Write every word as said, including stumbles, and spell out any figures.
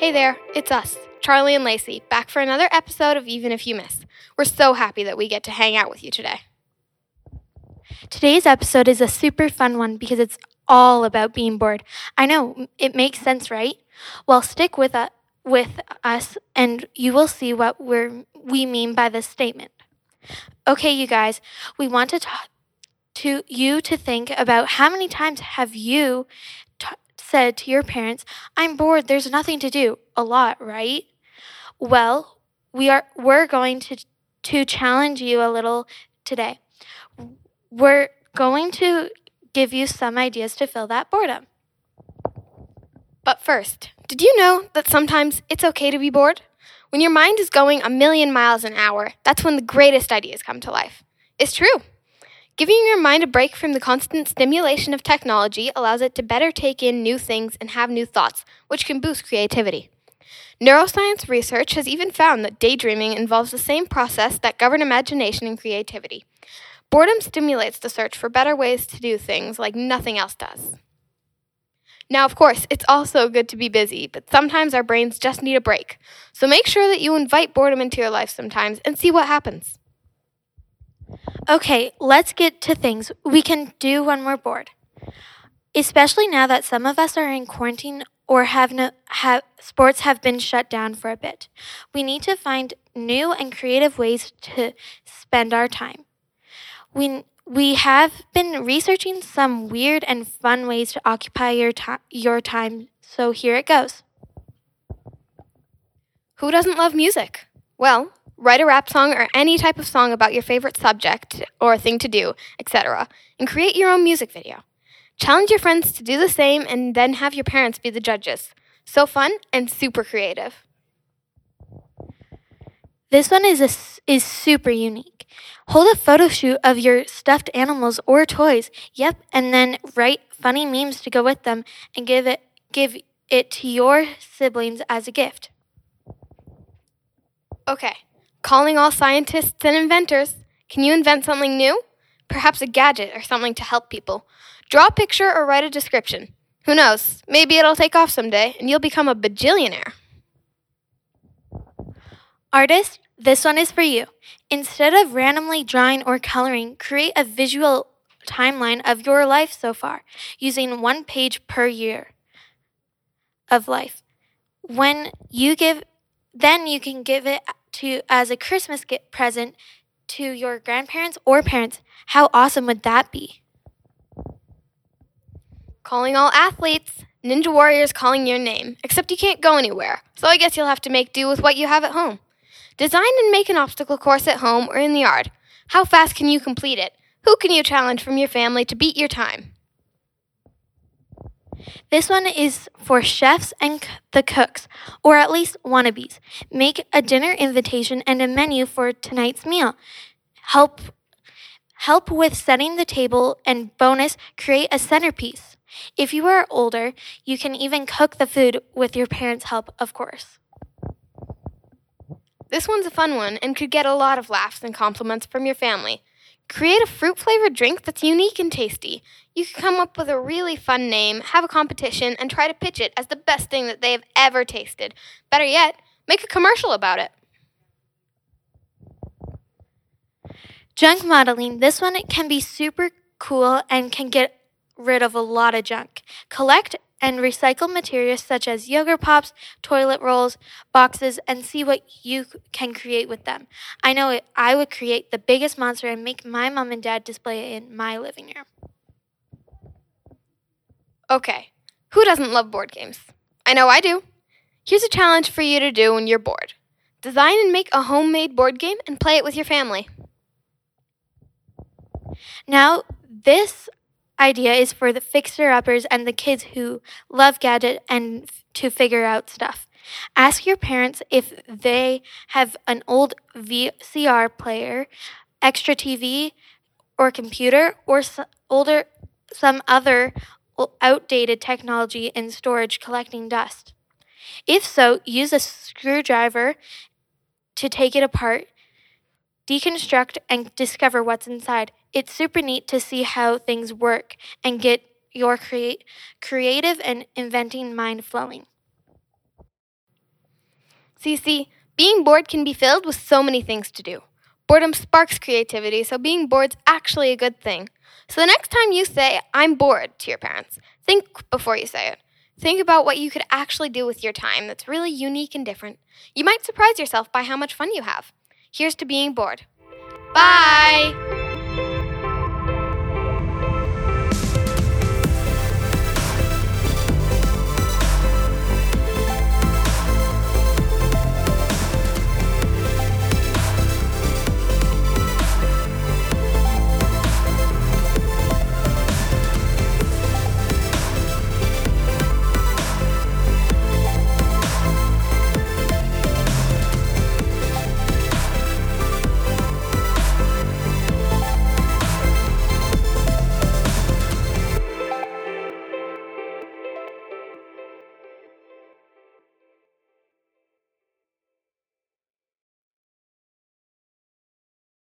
Hey there, it's us, Charlie and Lacey, back for another episode of Even If You Miss. We're so happy that we get to hang out with you today. Today's episode is a super fun one because it's all about being bored. I know, it makes sense, right? Well, stick with, uh, with us and you will see what we're, we mean by this statement. Okay, you guys, we want to talk to you to think about how many times have you t- said to your parents, "I'm bored, there's nothing to do." A lot, right? Well, we are we're going to to challenge you a little today. We're going to give you some ideas to fill that boredom. But first, did you know that sometimes it's okay to be bored? When your mind is going a million miles an hour, that's when the greatest ideas come to life. It's true. Giving your mind a break from the constant stimulation of technology allows it to better take in new things and have new thoughts, which can boost creativity. Neuroscience research has even found that daydreaming involves the same process that govern imagination and creativity. Boredom stimulates the search for better ways to do things like nothing else does. Now, of course, it's also good to be busy, but sometimes our brains just need a break. So make sure that you invite boredom into your life sometimes and see what happens. Okay, let's get to things we can do when we're bored. Especially now that some of us are in quarantine or have no have sports have been shut down for a bit. We need to find new and creative ways to spend our time. We we have been researching some weird and fun ways to occupy your time your time, so here it goes. Who doesn't love music? Well, write a rap song or any type of song about your favorite subject or thing to do, et cetera, and create your own music video. Challenge your friends to do the same and then have your parents be the judges. So fun and super creative. This one is a, is super unique. Hold a photo shoot of your stuffed animals or toys. Yep, and then write funny memes to go with them and give it give it to your siblings as a gift. Okay, calling all scientists and inventors. Can you invent something new? Perhaps a gadget or something to help people. Draw a picture or write a description. Who knows? Maybe it'll take off someday and you'll become a bajillionaire. Artist, this one is for you. Instead of randomly drawing or coloring, create a visual timeline of your life so far, using one page per year of life. When you give, then you can give it to as a Christmas gift present to your grandparents or parents. How awesome would that be? Calling all athletes. Ninja Warrior's calling your name, except you can't go anywhere, so I guess you'll have to make do with what you have at home. Design and make an obstacle course at home or in the yard. How fast can you complete it? Who can you challenge from your family to beat your time? This one is for chefs and c- the cooks, or at least wannabes. Make a dinner invitation and a menu for tonight's meal. Help help with setting the table, and bonus, create a centerpiece. If you are older, you can even cook the food with your parents' help, of course. This one's a fun one and could get a lot of laughs and compliments from your family. Create a fruit-flavored drink that's unique and tasty. You could come up with a really fun name, have a competition, and try to pitch it as the best thing that they have ever tasted. Better yet, make a commercial about it. Junk modeling. This one can be super cool and can get rid of a lot of junk. Collect and recycle materials such as yogurt pops, toilet rolls, boxes, and see what you can create with them. I know it, I would create the biggest monster and make my mom and dad display it in my living room. Okay, who doesn't love board games? I know I do. Here's a challenge for you to do when you're bored. Design and make a homemade board game and play it with your family. Now, this idea is for the fixer-uppers and the kids who love gadget and f- to figure out stuff. Ask your parents if they have an old V C R player, extra T V or computer, or s- older some other o- outdated technology in storage collecting dust. If so, use a screwdriver to take it apart, deconstruct, and discover what's inside. It's super neat to see how things work and get your create, creative and inventing mind flowing. So you see, being bored can be filled with so many things to do. Boredom sparks creativity, so being bored's actually a good thing. So the next time you say, I'm bored, to your parents, think before you say it. Think about what you could actually do with your time that's really unique and different. You might surprise yourself by how much fun you have. Here's to being bored. Bye!